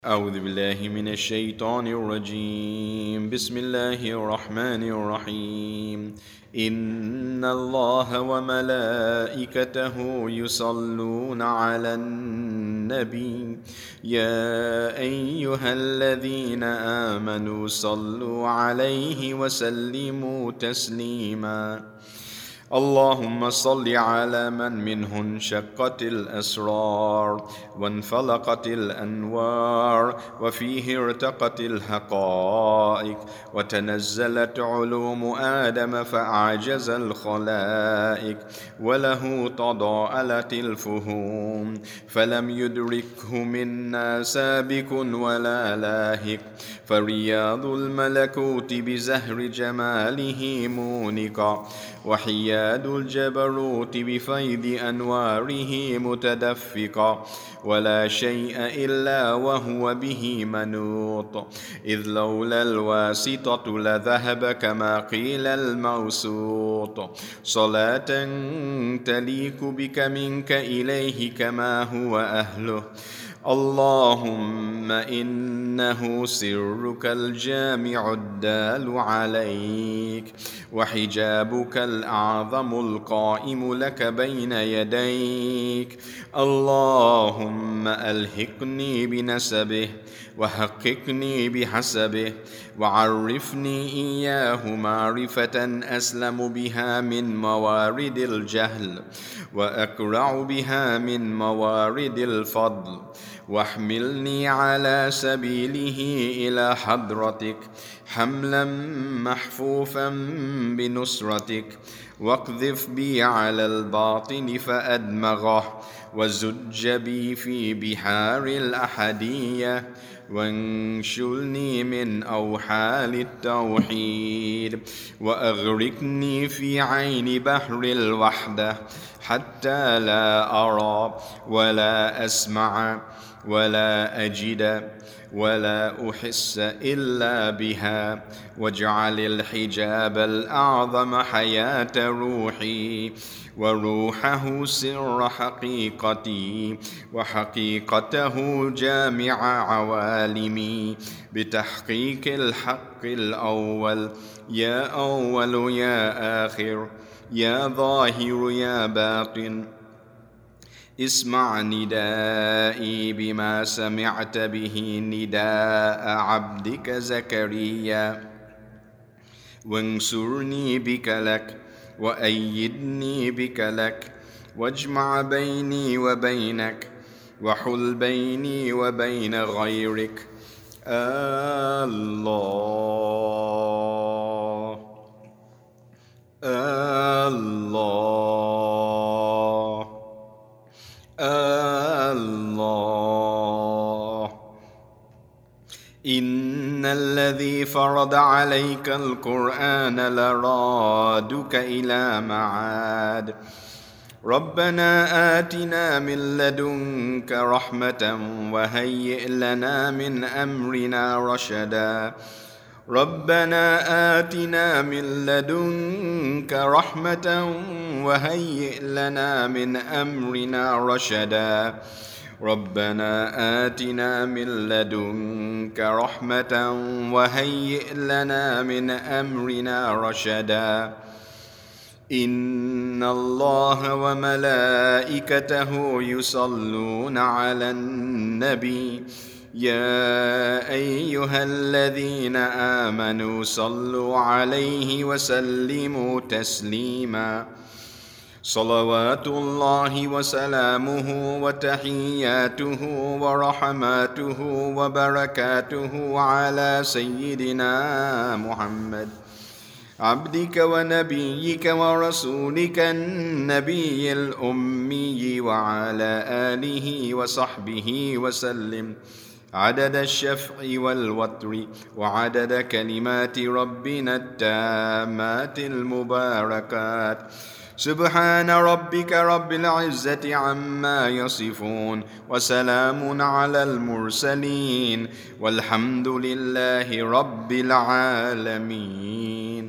أعوذ بالله من الشيطان الرجيم. بسم الله الرحمن الرحيم. إن الله وملائكته يصلون على النبي يا أيها الذين آمنوا صلوا عليه وسلموا تسليما. اللهم صل على من منه انشقت الأسرار وانفلقت الأنوار وفيه ارتقت الحقائق وتنزلت علوم آدم فأعجز الخلائق وله تضاءلت الفهوم فلم يدركه منا سابق ولا لاهق فرياض الملكوت بزهر جماله مونقا وحياد الجبروت بفيض أنواره متدفقا ولا شيء إلا وهو به منوط إذ لولا الواسطة لذهب كما قيل الموسوط صلاة تليق بك منك إليه كما هو أهله. اللهم إنه سرك الجامع الدال عليك وحجابك الأعظم القائم لك بين يديك. اللهم ألحقني بنسبه وحققني بحسبه وعرفني إياه معرفة أسلم بها من موارد الجهل وأقرع بها من موارد الفضل واحملني على سبيله إلى حضرتك حملا محفوفا بنصرتك واقذف بي على الباطن فأدمغه وزج بي في بحار الأحدية وانشلني من أوحال التوحيد وأغرقني في عين بحر الوحدة حتى لا أرى ولا أسمع ولا أجد ولا أحس إلا بها واجعل الحجاب الأعظم حياة روحي وروحه سر حقيقتي وحقيقته جامع عوالمي بتحقيق الحق الأول يا أول يا آخر يا ظاهر يا باطن. اسمع ندائي بما سمعت به نداء عبدك زكريا وانصرني بك لك وأيدني بك لك واجمع بيني وبينك وحل بيني وبين غيرك. الله الله الله. إن الذي فرض عليك القرآن لرادك إلى معاد. ربنا آتنا من لدنك رحمة وهيئ لنا من أمرنا رشدا. ربنا آتنا من لدنك رحمة وهيئ لنا من أمرنا رشدا. ربنا آتنا من لدنك رحمة وهيئ لنا من أمرنا رشدا. إن الله وملائكته يصلون على النبي يا أيها الذين آمنوا صلوا عليه وسلموا تسليما. صلوات الله وسلامه وتحياته ورحماته وبركاته على سيدنا محمد عبدك ونبيك ورسولك النبي الأمي وعلى آله وصحبه وسلم عدد الشفع والوتر وعدد كلمات ربنا التامات المباركات. سبحان ربك رب العزة عما يصفون وسلام على المرسلين والحمد لله رب العالمين.